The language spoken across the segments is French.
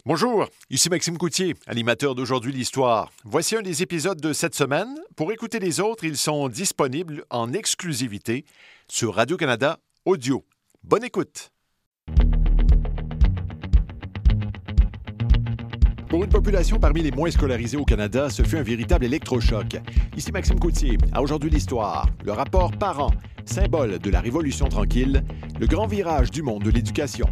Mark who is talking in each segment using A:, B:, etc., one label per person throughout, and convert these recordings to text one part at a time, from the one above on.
A: Bonjour, ici Maxime Coutier, animateur d'Aujourd'hui l'Histoire. Voici un des épisodes de cette semaine. Pour écouter les autres, ils sont disponibles en exclusivité sur Radio-Canada Audio. Bonne écoute! Pour une population parmi les moins scolarisées au Canada, ce fut un véritable électrochoc. Ici Maxime Coutier, à Aujourd'hui l'Histoire. Le rapport Parent, symbole de la Révolution tranquille, le grand virage du monde de l'éducation.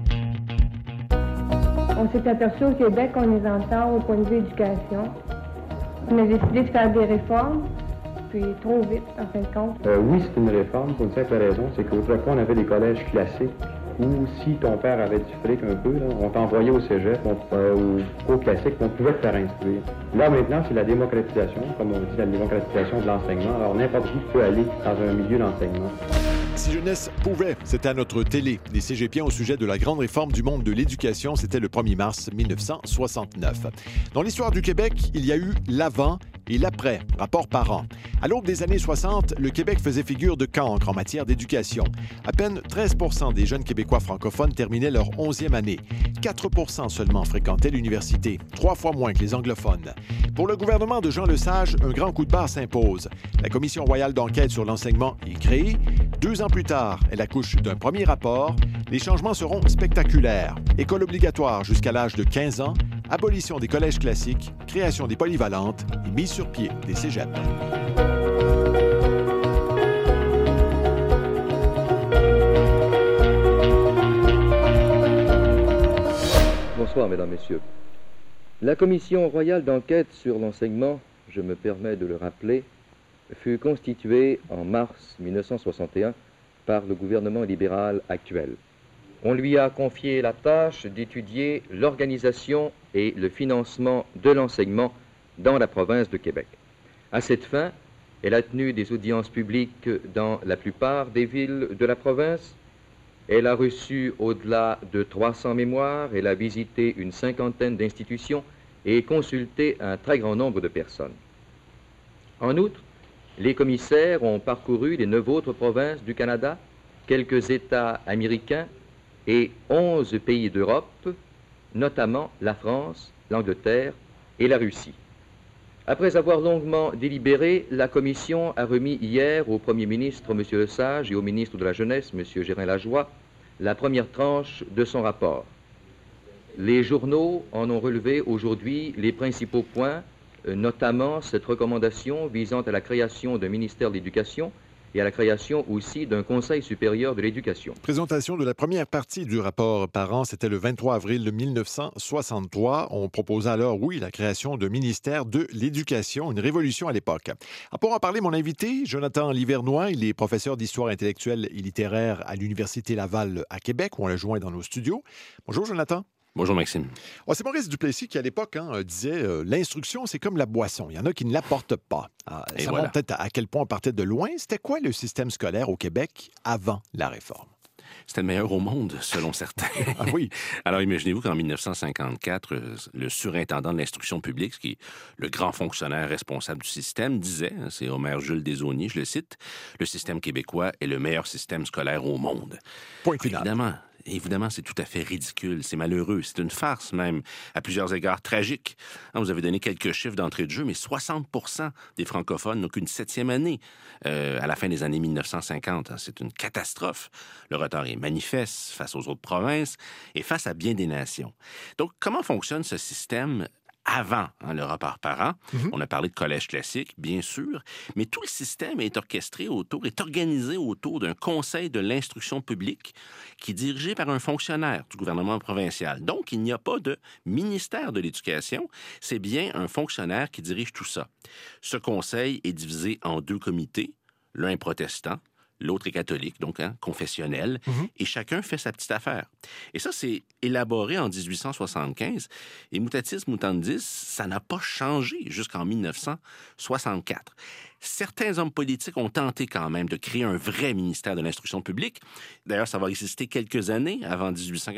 B: On s'est aperçu au Québec qu'on est en retard au point de vue éducation. On a décidé de faire des réformes, puis trop vite, en fin de compte.
C: Oui, c'est une réforme pour une simple raison, c'est qu'autrefois, on avait des collèges classiques où si ton père avait du fric un peu, là, on t'envoyait au cégep ou au classique, on pouvait te faire instruire. Là, maintenant, c'est la démocratisation, comme on dit, la démocratisation de l'enseignement. Alors, n'importe qui peut aller dans un milieu d'enseignement.
A: Si jeunesse pouvait, c'était à notre télé. Les cégepiens au sujet de la grande réforme du monde de l'éducation, c'était le 1er mars 1969. Dans l'histoire du Québec, il y a eu l'avant et l'après, rapport Parent. À l'aube des années 60, le Québec faisait figure de cancre en matière d'éducation. À peine 13 % des jeunes Québécois francophones terminaient leur 11e année. 4 % seulement fréquentaient l'université, 3 fois moins que les anglophones. Pour le gouvernement de Jean Lesage, un grand coup de barre s'impose. La Commission royale d'enquête sur l'enseignement est créée. 2 ans plus tard, elle accouche d'un premier rapport. Les changements seront spectaculaires. École obligatoire jusqu'à l'âge de 15 ans, abolition des collèges classiques, création des polyvalentes et mise sur pied des cégeps.
D: Bonsoir, Mesdames, Messieurs. La Commission royale d'enquête sur l'enseignement, je me permets de le rappeler, fut constituée en mars 1961 par le gouvernement libéral actuel. On lui a confié la tâche d'étudier l'organisation et le financement de l'enseignement dans la province de Québec. À cette fin, elle a tenu des audiences publiques dans la plupart des villes de la province. Elle a reçu au-delà de 300 mémoires, elle a visité une cinquantaine d'institutions et consulté un très grand nombre de personnes. En outre, les commissaires ont parcouru les 9 autres provinces du Canada, quelques États américains et 11 pays d'Europe, notamment la France, l'Angleterre et la Russie. Après avoir longuement délibéré, la Commission a remis hier au Premier ministre, M. Lesage, et au ministre de la Jeunesse, M. Gérin-Lajoie, la première tranche de son rapport. Les journaux en ont relevé aujourd'hui les principaux points, notamment cette recommandation visant à la création d'un ministère de l'Éducation et à la création aussi d'un Conseil supérieur de l'éducation.
A: Présentation de la première partie du rapport Parent, c'était le 23 avril 1963. On proposait alors, oui, la création d'un ministère de l'Éducation, une révolution à l'époque. Pour en parler, mon invité, Jonathan Livernois, il est professeur d'histoire intellectuelle et littéraire à l'Université Laval à Québec, où on l'a joint dans nos studios. Bonjour, Jonathan.
E: Bonjour, Maxime.
A: C'est Maurice Duplessis qui, à l'époque, disait l'instruction, c'est comme la boisson. Il y en a qui ne l'apportent pas. Ça montre peut-être à quel point on partait de loin. C'était quoi le système scolaire au Québec avant la réforme?
E: C'était le meilleur au monde, selon certains.
A: Ah oui.
E: Alors, imaginez-vous qu'en 1954, le surintendant de l'instruction publique, qui est le grand fonctionnaire responsable du système, disait, c'est Omer Jules Desaulniers, je le cite, « Le système québécois est le meilleur système scolaire au monde. »
A: Point final.
E: Évidemment, c'est tout à fait ridicule, c'est malheureux, c'est une farce même, à plusieurs égards tragique. Vous avez donné quelques chiffres d'entrée de jeu, mais 60 % des francophones n'ont qu'une 7e année à la fin des années 1950. C'est une catastrophe. Le retard est manifeste face aux autres provinces et face à bien des nations. Donc, comment fonctionne ce système avant le rapport Parent? On a parlé de collège classique, bien sûr, mais tout le système est organisé autour d'un conseil de l'instruction publique qui est dirigé par un fonctionnaire du gouvernement provincial. Donc, il n'y a pas de ministère de l'Éducation, c'est bien un fonctionnaire qui dirige tout ça. Ce conseil est divisé en 2 comités, l'un est protestant, l'autre est catholique, donc confessionnel, et chacun fait sa petite affaire. Et ça, c'est élaboré en 1875, et mutatis mutandis, ça n'a pas changé jusqu'en 1964. Certains hommes politiques ont tenté quand même de créer un vrai ministère de l'instruction publique. D'ailleurs, ça va exister quelques années avant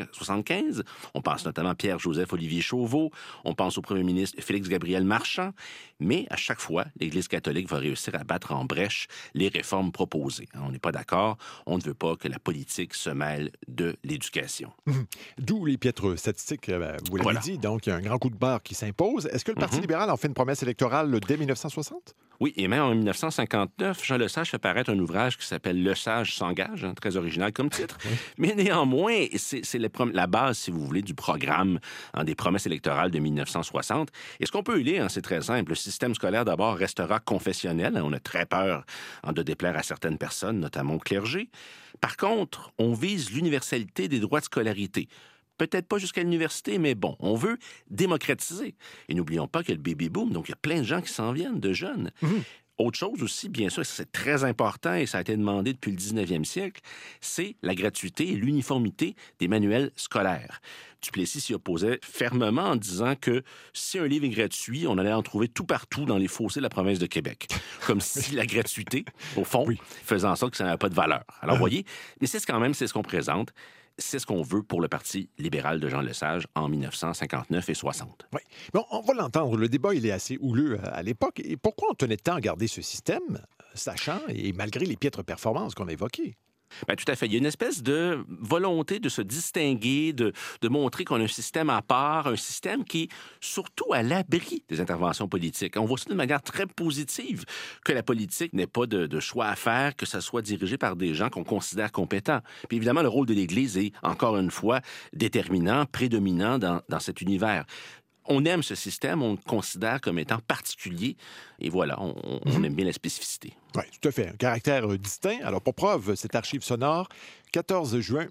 E: 1875. On pense notamment à Pierre-Joseph Olivier Chauveau, on pense au premier ministre Félix-Gabriel Marchand, mais à chaque fois, l'Église catholique va réussir à battre en brèche les réformes proposées. On n'est pas d'accord, on ne veut pas que la politique se mêle de l'éducation.
A: D'où les piètres statistiques, vous l'avez dit, donc il y a un grand coup de barre qui s'impose. Est-ce que le Parti libéral en fait une promesse électorale dès 1960?
E: Oui, et même en 1959, Jean Lesage fait paraître un ouvrage qui s'appelle « Lesage s'engage », très original comme titre. Oui. Mais néanmoins, c'est la base, si vous voulez, du programme des promesses électorales de 1960. Et ce qu'on peut y lire, c'est très simple. Le système scolaire, d'abord, restera confessionnel. On a très peur de déplaire à certaines personnes, notamment au clergé. Par contre, on vise l'universalité des droits de scolarité. Peut-être pas jusqu'à l'université, mais bon, on veut démocratiser. Et n'oublions pas qu'il y a le baby-boom, donc il y a plein de gens qui s'en viennent, de jeunes. Autre chose aussi, bien sûr, c'est très important et ça a été demandé depuis le 19e siècle, c'est la gratuité et l'uniformité des manuels scolaires. Duplessis s'y opposait fermement en disant que si un livre est gratuit, on allait en trouver tout partout dans les fossés de la province de Québec. Comme si la gratuité, au fond, faisait en sorte que ça n'avait pas de valeur. Alors, voyez, mais c'est ce qu'on présente. C'est ce qu'on veut pour le Parti libéral de Jean Lesage en 1959 et 60.
A: Oui. Bon, on va l'entendre. Le débat, il est assez houleux à l'époque. Et pourquoi on tenait tant à garder ce système, sachant et malgré les piètres performances qu'on a évoquées?
E: Bien, tout à fait. Il y a une espèce de volonté de se distinguer, de montrer qu'on a un système à part, un système qui est surtout à l'abri des interventions politiques. On voit ça d'une manière très positive, que la politique n'ait pas de choix à faire, que ça soit dirigé par des gens qu'on considère compétents. Puis évidemment, le rôle de l'Église est, encore une fois, déterminant, prédominant dans cet univers. On aime ce système, on le considère comme étant particulier. Et voilà, on aime bien la spécificité.
A: Oui, tout à fait. Un caractère distinct. Alors, pour preuve, cette archive sonore, 14 juin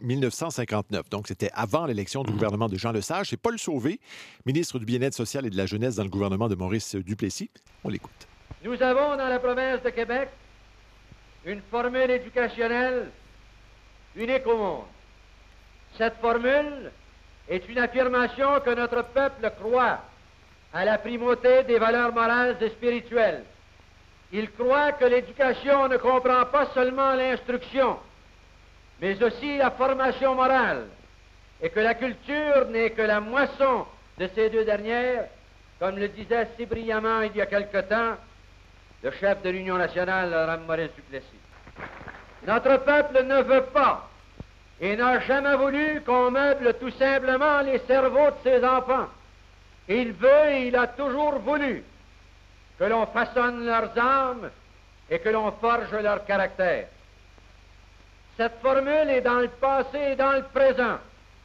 A: 1959. Donc, c'était avant l'élection du gouvernement de Jean Lesage. C'est Paul Sauvé, ministre du Bien-être social et de la Jeunesse dans le gouvernement de Maurice Duplessis. On l'écoute.
F: Nous avons dans la province de Québec une formule éducationnelle unique au monde. Cette formule est une affirmation que notre peuple croit à la primauté des valeurs morales et spirituelles. Il croit que l'éducation ne comprend pas seulement l'instruction, mais aussi la formation morale, et que la culture n'est que la moisson de ces deux dernières, comme le disait si brillamment il y a quelque temps le chef de l'Union nationale, Mme Maurice Duplessis. Notre peuple ne veut pas et n'a jamais voulu qu'on meuble tout simplement les cerveaux de ses enfants. Il veut et il a toujours voulu que l'on façonne leurs âmes et que l'on forge leur caractère. Cette formule est dans le passé et dans le présent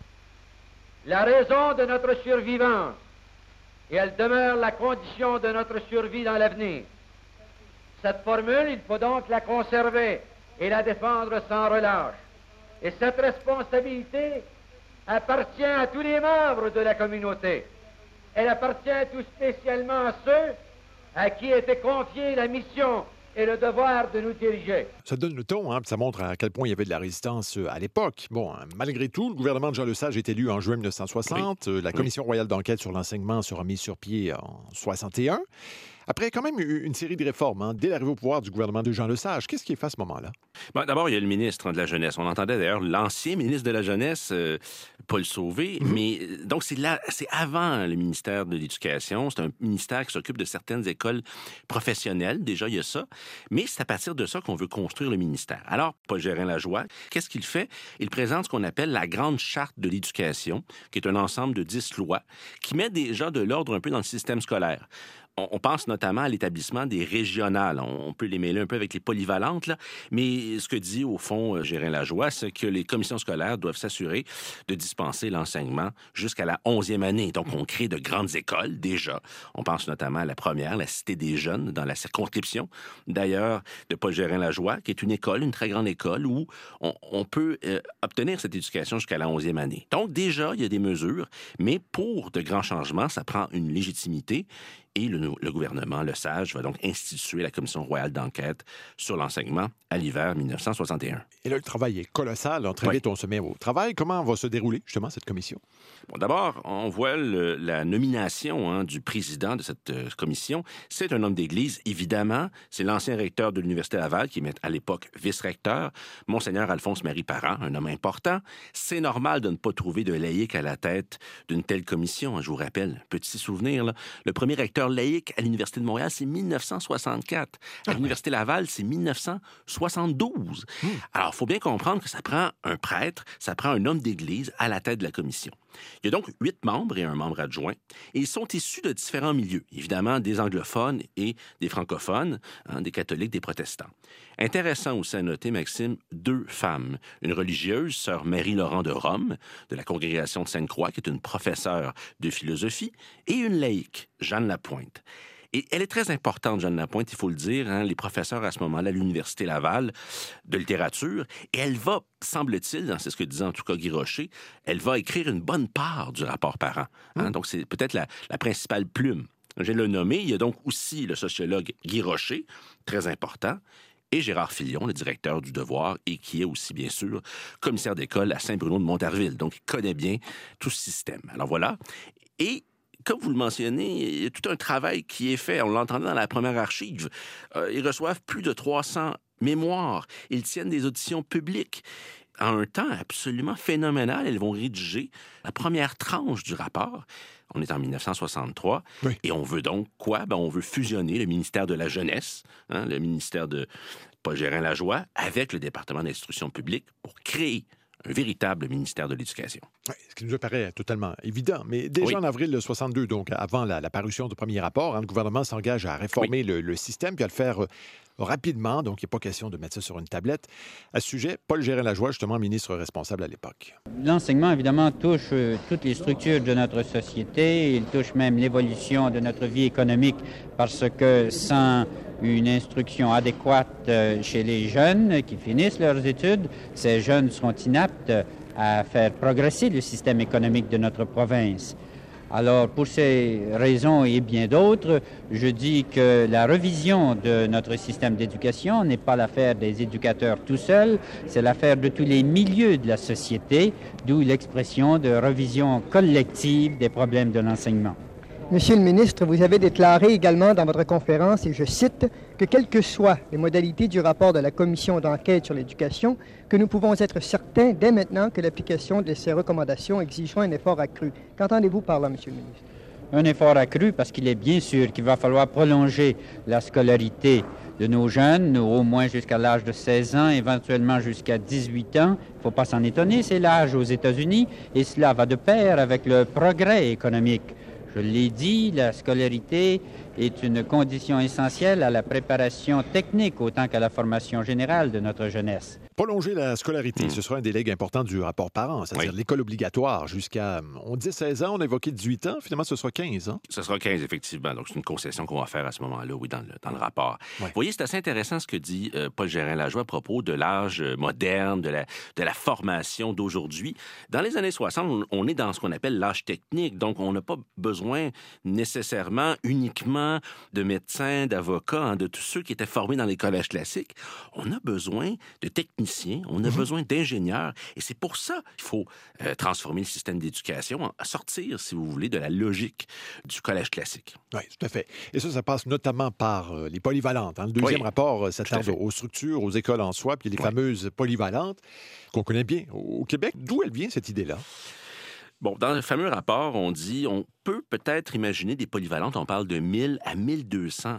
F: la raison de notre survivance et elle demeure la condition de notre survie dans l'avenir. Cette formule, il faut donc la conserver et la défendre sans relâche. Et cette responsabilité appartient à tous les membres de la communauté. Elle appartient tout spécialement à ceux à qui était confiée la mission et le devoir de nous diriger.
A: Ça donne le ton, ça montre à quel point il y avait de la résistance à l'époque. Bon, malgré tout, le gouvernement de Jean Lesage est élu en juin 1960. La Commission royale d'enquête sur l'enseignement sera mise sur pied en 61. Après, quand même, une série de réformes dès l'arrivée au pouvoir du gouvernement de Jean Lesage. Qu'est-ce qui est fait à ce moment-là?
E: Bon, d'abord, il y a le ministre de la Jeunesse. On entendait d'ailleurs l'ancien ministre de la Jeunesse, Paul Sauvé. Mais donc, c'est avant le ministère de l'Éducation. C'est un ministère qui s'occupe de certaines écoles professionnelles. Déjà, il y a ça. Mais c'est à partir de ça qu'on veut construire le ministère. Alors, Paul Gérin-Lajoie, qu'est-ce qu'il fait? Il présente ce qu'on appelle la Grande Charte de l'Éducation, qui est un ensemble de 10 lois qui met déjà de l'ordre un peu dans le système scolaire. On pense notamment à l'établissement des régionales. On peut les mêler un peu avec les polyvalentes, là. Mais ce que dit, au fond, Gérin-Lajoie, c'est que les commissions scolaires doivent s'assurer de dispenser l'enseignement jusqu'à la 11e année. Donc, on crée de grandes écoles, déjà. On pense notamment à la première, la Cité des Jeunes, dans la circonscription, d'ailleurs, de Paul Gérin-Lajoie, qui est une école, une très grande école, où on peut obtenir cette éducation jusqu'à la 11e année. Donc, déjà, il y a des mesures, mais pour de grands changements, ça prend une légitimité. Et le gouvernement, le SAGE, va donc instituer la Commission royale d'enquête sur l'enseignement à l'hiver 1961.
A: Et là, le travail est colossal. Très vite, on se met au travail. Comment va se dérouler, justement, cette commission?
E: Bon, d'abord, on voit la nomination du président de cette commission. C'est un homme d'Église, évidemment. C'est l'ancien recteur de l'Université Laval, qui est à l'époque vice-recteur, Monseigneur Alphonse-Marie Parent, un homme important. C'est normal de ne pas trouver de laïc à la tête d'une telle commission. Je vous rappelle, petit souvenir, là, le premier recteur laïque à l'Université de Montréal, c'est 1964. À l'Université Laval, c'est 1972. Alors, il faut bien comprendre que ça prend un prêtre, ça prend un homme d'Église à la tête de la commission. Il y a donc 8 membres et un membre adjoint, et ils sont issus de différents milieux, évidemment des anglophones et des francophones, des catholiques, des protestants. Intéressant aussi à noter, Maxime, 2 femmes, une religieuse, sœur Marie-Laurent de Rome, de la congrégation de Sainte-Croix, qui est une professeure de philosophie, et une laïque, Jeanne Lapointe. Et elle est très importante, Jeanne Lapointe, il faut le dire, les professeurs à ce moment-là à l'Université Laval de littérature. Et elle va, semble-t-il, c'est ce que disait en tout cas Guy Rocher, elle va écrire une bonne part du rapport Parent. Donc, c'est peut-être la principale plume. Je vais le nommer. Il y a donc aussi le sociologue Guy Rocher, très important, et Gérard Filion, le directeur du Devoir, et qui est aussi, bien sûr, commissaire d'école à Saint-Bruno de Montarville. Donc, il connaît bien tout ce système. Alors voilà. Et comme vous le mentionnez, il y a tout un travail qui est fait. On l'entendait dans la première archive. Ils reçoivent plus de 300 mémoires. Ils tiennent des auditions publiques. En un temps absolument phénoménal, elles vont rédiger la première tranche du rapport. On est en 1963. Oui. Et on veut donc quoi? On veut fusionner le ministère de la Jeunesse, le ministère de Paul Gérin-Lajoie, avec le département d'instruction publique pour créer un véritable ministère de l'Éducation.
A: Oui, ce qui nous apparaît totalement évident. Mais déjà en avril 62, donc avant la parution du premier rapport, le gouvernement s'engage à réformer le système puis à le faire rapidement. Donc, il n'est pas question de mettre ça sur une tablette. À ce sujet, Paul Gérin-Lajoie, justement ministre responsable à l'époque.
G: L'enseignement, évidemment, touche toutes les structures de notre société. Il touche même l'évolution de notre vie économique parce que sans une instruction adéquate chez les jeunes qui finissent leurs études, ces jeunes seront inaptes à faire progresser le système économique de notre province. Alors, pour ces raisons et bien d'autres, je dis que la revision de notre système d'éducation n'est pas l'affaire des éducateurs tout seuls, c'est l'affaire de tous les milieux de la société, d'où l'expression de revision collective des problèmes de l'enseignement.
H: Monsieur le ministre, vous avez déclaré également dans votre conférence, et je cite, que quelles que soient les modalités du rapport de la commission d'enquête sur l'éducation, que nous pouvons être certains dès maintenant que l'application de ces recommandations exigera un effort accru. Qu'entendez-vous par là, monsieur le ministre?
G: Un effort accru parce qu'il est bien sûr qu'il va falloir prolonger la scolarité de nos jeunes, au moins jusqu'à l'âge de 16 ans, éventuellement jusqu'à 18 ans. Il ne faut pas s'en étonner, c'est l'âge aux États-Unis, et cela va de pair avec le progrès économique. Je l'ai dit, la scolarité est une condition essentielle à la préparation technique autant qu'à la formation générale de notre jeunesse.
A: Prolonger la scolarité, ce sera un des legs importants du rapport Parent, c'est-à-dire l'école obligatoire jusqu'à, on dit 16 ans, on a évoqué 18 ans, finalement ce sera 15 ans.
E: Ce sera 15, effectivement, donc c'est une concession qu'on va faire à ce moment-là, oui, dans le rapport. Ouais. Vous voyez, c'est assez intéressant ce que dit Paul Gérin-Lajoie à propos de l'âge moderne, de la formation d'aujourd'hui. Dans les années 60, on est dans ce qu'on appelle l'âge technique, donc on n'a pas besoin nécessairement uniquement de médecins, d'avocats, de tous ceux qui étaient formés dans les collèges classiques. On a besoin de techniciens, on a besoin d'ingénieurs, et c'est pour ça qu'il faut transformer le système d'éducation, sortir, si vous voulez, de la logique du collège classique.
A: Oui, tout à fait. Et ça passe notamment par les polyvalentes. Le deuxième rapport s'attarde aux structures, aux écoles en soi, puis les fameuses polyvalentes qu'on connaît bien au Québec. D'où elle vient, cette idée-là?
E: Bon, dans le fameux rapport, on dit on peut peut-être imaginer des polyvalentes, on parle de 1000 à 1200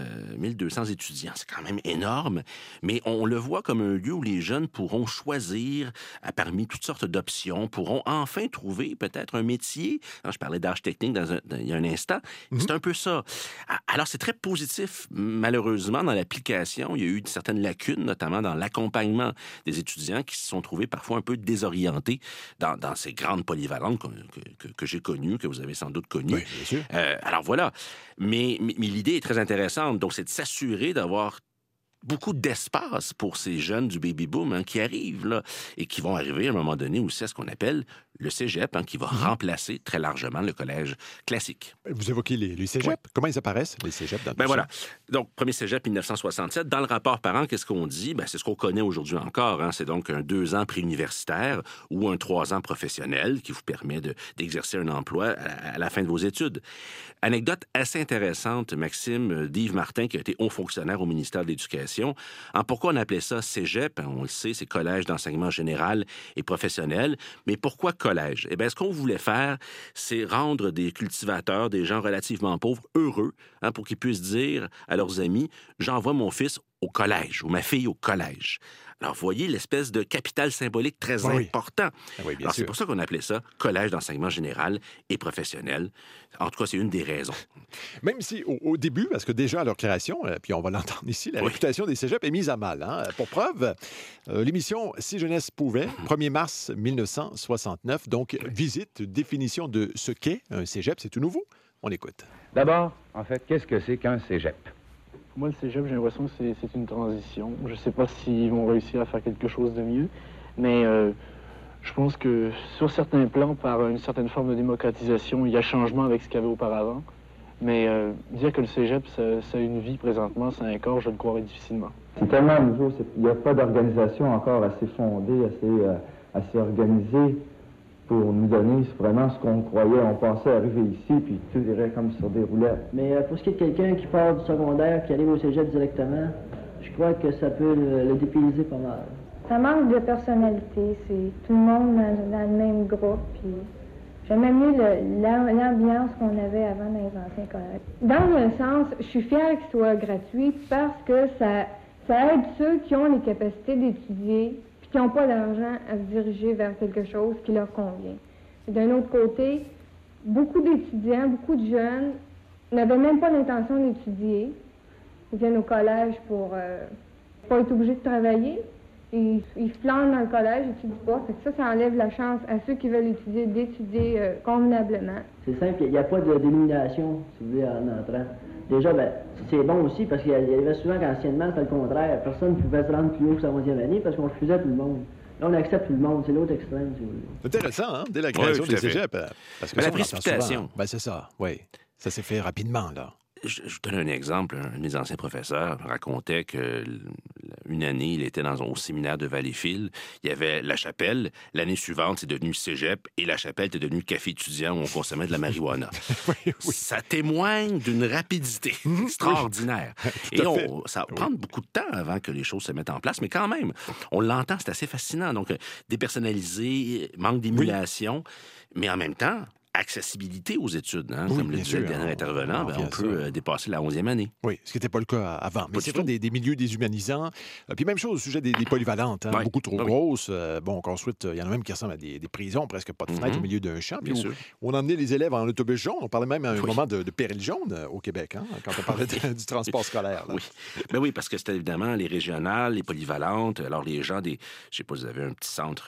E: étudiants. C'est quand même énorme, mais on le voit comme un lieu où les jeunes pourront choisir parmi toutes sortes d'options, pourront enfin trouver peut-être un métier. Je parlais d'âge technique il y a un instant. C'est un peu ça. Alors, c'est très positif. Malheureusement, dans l'application, il y a eu certaines lacunes, notamment dans l'accompagnement des étudiants qui se sont trouvés parfois un peu désorientés dans ces grandes polyvalentes que j'ai connues, que vous avez sans doute connues.
A: Oui, bien sûr.
E: Alors, voilà. Mais l'idée est très intéressante. Donc, c'est de s'assurer d'avoir beaucoup d'espace pour ces jeunes du baby-boom qui arrivent là, et qui vont arriver à un moment donné aussi à ce qu'on appelle le cégep, qui va remplacer très largement le collège classique.
A: Vous évoquez les cégeps. Oui. Comment ils apparaissent, les cégeps, dans tout ça?
E: Voilà. Donc, premier cégep 1967. Dans le rapport parent, qu'est-ce qu'on dit? C'est ce qu'on connaît aujourd'hui encore. C'est donc un 2 ans préuniversitaire ou un 3 ans professionnel qui vous permet d'exercer un emploi à la fin de vos études. Anecdote assez intéressante, Maxime, d'Yves Martin, qui a été haut fonctionnaire au ministère de l'Éducation. Pourquoi on appelait ça cégep? On le sait, c'est collège d'enseignement général et professionnel. Mais pourquoi collège? Eh bien, ce qu'on voulait faire, c'est rendre des cultivateurs, des gens relativement pauvres, heureux, pour qu'ils puissent dire à leurs amis, j'envoie mon fils au collège ou ma fille au collège. Alors, vous voyez l'espèce de capital symbolique très important.
A: Oui, bien
E: Alors,
A: sûr.
E: c'est pour ça qu'on appelait ça collège d'enseignement général et professionnel. En tout cas, c'est une des raisons.
A: Même si, au début, parce que déjà à leur création, puis on va l'entendre ici, la réputation des cégeps est mise à mal. Pour preuve, l'émission Si jeunesse pouvait, 1er mars 1969, donc visite, définition de ce qu'est un cégep, c'est tout nouveau. On écoute.
I: D'abord, en fait, qu'est-ce que c'est qu'un cégep?
J: Pour moi, le cégep, j'ai l'impression que c'est une transition. Je ne sais pas s'ils vont réussir à faire quelque chose de mieux, mais je pense que sur certains plans, par une certaine forme de démocratisation, il y a changement avec ce qu'il y avait auparavant. Mais dire que le cégep, ça a une vie présentement, ça a un corps, je le croirais difficilement.
K: C'est tellement nouveau, il n'y a pas d'organisation encore assez fondée, assez organisée pour nous donner vraiment ce qu'on croyait. On pensait arriver ici, puis tout irait comme sur des roulettes.
L: Mais pour ce qui est de quelqu'un qui part du secondaire, qui arrive au cégep directement, je crois que ça peut le dépayser pas mal.
B: Ça manque de personnalité. C'est tout le monde dans le même groupe. Puis j'aimais mieux l'ambiance qu'on avait avant dans les anciens collèges. Dans un sens, je suis fière qu'il soit gratuit parce que ça aide ceux qui ont les capacités d'étudier puis qui n'ont pas d'argent à se diriger vers quelque chose qui leur convient. Et d'un autre côté, beaucoup d'étudiants, beaucoup de jeunes n'avaient même pas l'intention d'étudier. Ils viennent au collège pour pas être obligés de travailler. Ils flânent dans le collège, ils n'étudient pas. Fait que ça enlève la chance à ceux qui veulent étudier d'étudier convenablement.
L: C'est simple, il n'y a pas d'élimination, si vous voulez, en entrant. Déjà, c'est bon aussi parce qu'il y avait souvent qu'anciennement, c'était le contraire. Personne ne pouvait se rendre plus haut que sa 11e année parce qu'on refusait tout le monde. Là, on accepte tout le monde. C'est l'autre extrême, si vous voulez.
A: C'est intéressant, dès la création des cégeps. Parce que
E: la précipitation.
A: C'est ça, oui. Ça s'est fait rapidement, là.
E: Je vous donne un exemple. Un de mes anciens professeurs racontait qu'une année, il était au séminaire de Valleyfield. Il y avait La Chapelle. L'année suivante, c'est devenu Cégep. Et La Chapelle était devenu café étudiant où on consommait de la marijuana. Oui. Ça témoigne d'une rapidité extraordinaire. Et ça va prendre beaucoup de temps avant que les choses se mettent en place. Mais quand même, on l'entend, c'est assez fascinant. Donc, dépersonnalisé, manque d'émulation. Mais en même temps, accessibilité aux études. Comme le disait le dernier intervenant, on peut dépasser la 11e année.
A: Oui, ce qui n'était pas le cas avant. Mais c'est vrai, des milieux déshumanisants. Puis même chose au sujet des polyvalentes, beaucoup trop grosses. Construites, il y en a même qui ressemblent à des prisons, presque pas de fenêtres au milieu d'un champ. Puis où on emmenait les élèves en autobus jaune. On parlait même à un moment de péril jaune au Québec, quand on parlait du transport scolaire. Là.
E: Oui. Oui, parce que c'était évidemment les régionales, les polyvalentes. Alors les gens je ne sais pas, vous avez un petit centre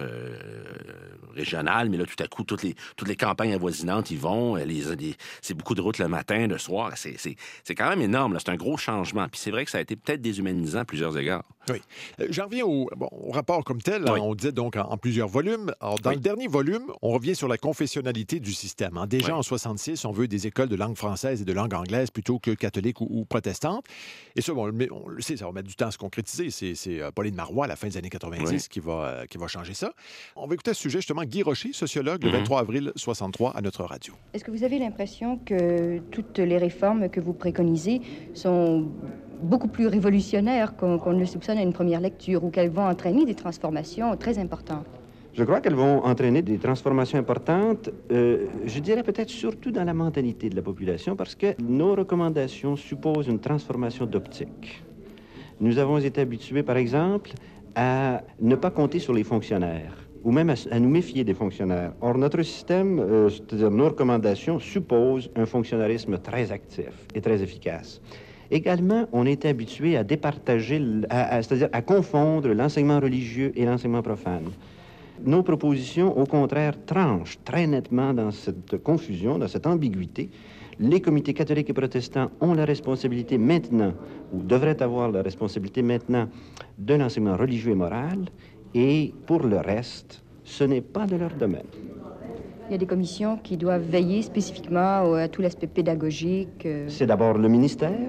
E: régional, mais là, tout à coup, toutes les campagnes avoisinantes, ils vont, c'est beaucoup de routes le matin, le soir. C'est quand même énorme. Là. C'est un gros changement. Puis c'est vrai que ça a été peut-être déshumanisant à plusieurs égards.
A: Oui. J'en reviens au rapport comme tel. Oui. On disait donc en plusieurs volumes. Alors, dans le dernier volume, on revient sur la confessionnalité du système. Déjà en 1966, on veut des écoles de langue française et de langue anglaise plutôt que catholiques ou protestantes. Et ça, on le sait, ça va mettre du temps à se concrétiser. C'est Pauline Marois, à la fin des années 90, qui va changer ça. On va écouter à ce sujet, justement, Guy Rocher, sociologue, le 23 avril 1963, à notre radio.
M: Est-ce que vous avez l'impression que toutes les réformes que vous préconisez sont beaucoup plus révolutionnaires qu'on ne le soupçonne à une première lecture ou qu'elles vont entraîner des transformations très importantes?
I: Je crois qu'elles vont entraîner des transformations importantes, je dirais peut-être surtout dans la mentalité de la population, parce que nos recommandations supposent une transformation d'optique. Nous avons été habitués, par exemple, à ne pas compter sur les fonctionnaires, ou même à nous méfier des fonctionnaires. Or, notre système, c'est-à-dire nos recommandations, supposent un fonctionnarisme très actif et très efficace. Également, on est habitué à départager, c'est-à-dire à confondre l'enseignement religieux et l'enseignement profane. Nos propositions, au contraire, tranchent très nettement dans cette confusion, dans cette ambiguïté. Les comités catholiques et protestants ont la responsabilité maintenant, ou devraient avoir la responsabilité maintenant, de l'enseignement religieux et moral. Et pour le reste, ce n'est pas de leur domaine.
M: Il y a des commissions qui doivent veiller spécifiquement à tout l'aspect pédagogique.
I: C'est d'abord le ministère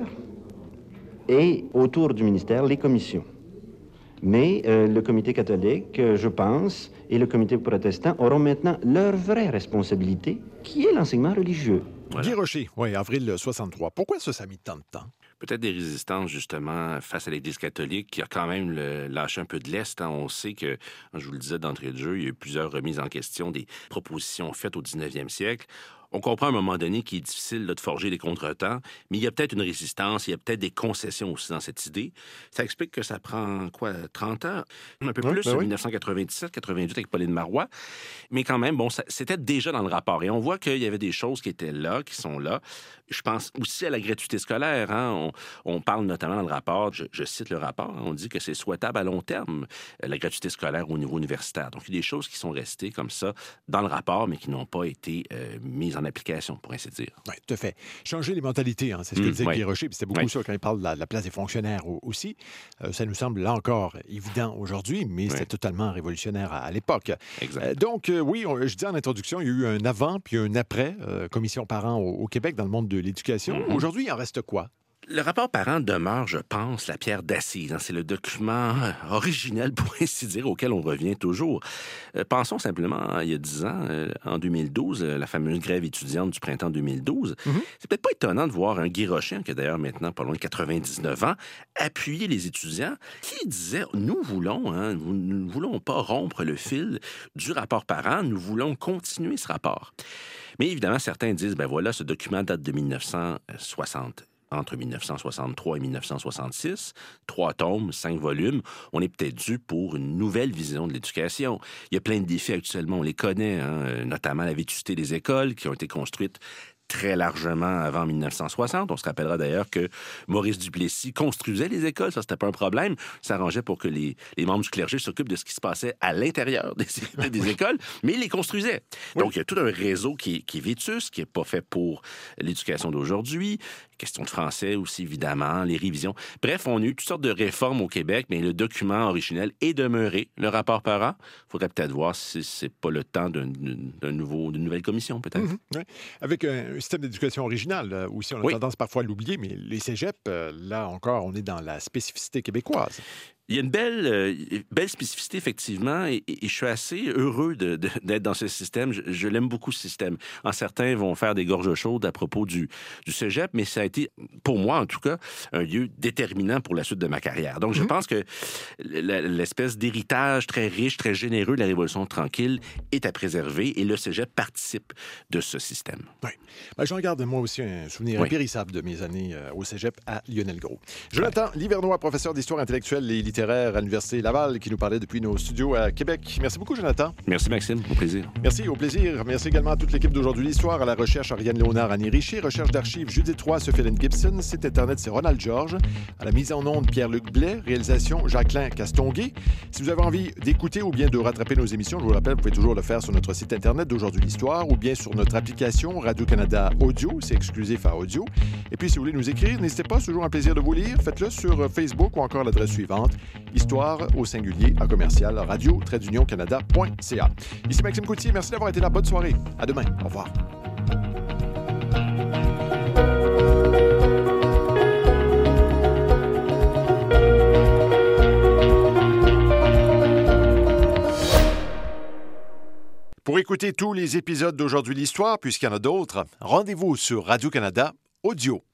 I: et autour du ministère, les commissions. Mais le comité catholique, je pense, et le comité protestant auront maintenant leur vraie responsabilité, qui est l'enseignement religieux.
A: Voilà. Guy Rocher, oui, avril 63. Pourquoi ça a mis tant de temps?
E: Peut-être des résistances, justement, face à l'Église catholique, qui a quand même lâché un peu de l'Est. Hein. On sait que, je vous le disais d'entrée de jeu, il y a eu plusieurs remises en question des propositions faites au 19e siècle. On comprend à un moment donné qu'il est difficile là, de forger les contretemps, mais il y a peut-être une résistance, il y a peut-être des concessions aussi dans cette idée. Ça explique que ça prend, 30 ans? Un peu plus, 1997, 98 avec Pauline Marois. Mais quand même, bon, c'était déjà dans le rapport. Et on voit qu'il y avait des choses qui étaient là, qui sont là. Je pense aussi à la gratuité scolaire. Hein. On parle notamment dans le rapport, je cite le rapport, on dit que c'est souhaitable à long terme, la gratuité scolaire au niveau universitaire. Donc, il y a des choses qui sont restées comme ça dans le rapport, mais qui n'ont pas été mises en application, pour ainsi dire.
A: Oui, tout à fait. Changer les mentalités, hein, c'est ce que disait Guy Rocher, puis c'était beaucoup ça quand il parle de la place des fonctionnaires aussi. Ça nous semble, là encore, évident aujourd'hui, mais c'était totalement révolutionnaire à l'époque. Donc, oui, je dis en introduction, il y a eu un avant puis un après commission parents au Québec dans le monde de l'éducation. Aujourd'hui, il en reste quoi?
E: Le rapport parent demeure, je pense, la pierre d'assise. Hein. C'est le document originel, pour ainsi dire, auquel on revient toujours. Pensons simplement, il y a 10 ans, en 2012, la fameuse grève étudiante du printemps 2012. C'est peut-être pas étonnant de voir un Guy Rocher, qui a d'ailleurs maintenant pas loin de 99 ans, appuyer les étudiants qui disaient « Nous ne voulons pas rompre le fil du rapport parent, nous voulons continuer ce rapport. » Mais évidemment, certains disent « Ben voilà, ce document date de 1960. » Entre 1963 et 1966, 3 tomes, 5 volumes, on est peut-être dû pour une nouvelle vision de l'éducation. Il y a plein de défis actuellement, on les connaît, hein, notamment la vétusté des écoles qui ont été construites très largement avant 1960. On se rappellera d'ailleurs que Maurice Duplessis construisait les écoles, ça, c'était pas un problème. Ça arrangeait pour que les membres du clergé s'occupent de ce qui se passait à l'intérieur des écoles, mais il les construisait. Donc, il y a tout un réseau qui est vétuste, qui n'est pas fait pour l'éducation d'aujourd'hui. Question de français aussi, évidemment, les révisions. Bref, on a eu toutes sortes de réformes au Québec, mais le document originel est demeuré, le rapport parent. Il faudrait peut-être voir si c'est pas le temps d'une nouvelle commission, peut-être.
A: Oui. Avec un système d'éducation original, aussi, on a tendance parfois à l'oublier, mais les cégeps, là encore, on est dans la spécificité québécoise.
E: Il y a une belle spécificité, effectivement, et je suis assez heureux d'être dans ce système. Je l'aime beaucoup, ce système. Certains vont faire des gorges chaudes à propos du cégep, mais ça a été, pour moi en tout cas, un lieu déterminant pour la suite de ma carrière. Donc, je pense que l'espèce d'héritage très riche, très généreux de la Révolution tranquille est à préserver, et le cégep participe de ce système.
A: Oui. Ben, j'en garde, moi aussi, un souvenir impérissable de mes années au cégep à Lionel-Gros. Jonathan Livernois, professeur d'histoire intellectuelle et littéraire à l'Université Laval, qui nous parlait depuis nos studios à Québec. Merci beaucoup, Jonathan.
E: Merci, Maxime. Au plaisir.
A: Merci, au plaisir. Merci également à toute l'équipe d'Aujourd'hui l'Histoire, à la recherche Ariane Léonard, Annie Richer, recherche d'archives Judith Roy, Sophie-Hélène Gibson, site Internet, c'est Ronald Georges, à la mise en onde, Pierre-Luc Blais, réalisation, Jacqueline Castonguay. Si vous avez envie d'écouter ou bien de rattraper nos émissions, je vous rappelle, vous pouvez toujours le faire sur notre site Internet d'Aujourd'hui l'Histoire ou bien sur notre application Radio-Canada Audio, c'est exclusif à Audio. Et puis, si vous voulez nous écrire, n'hésitez pas, c'est toujours un plaisir de vous lire. Faites-le sur Facebook ou encore l'adresse suivante, histoire au singulier à commercial radio-canada.ca. Ici Maxime Coutier, merci d'avoir été là. Bonne soirée. À demain. Au revoir. Pour écouter tous les épisodes d'Aujourd'hui l'Histoire, puisqu'il y en a d'autres, rendez-vous sur Radio-Canada Audio.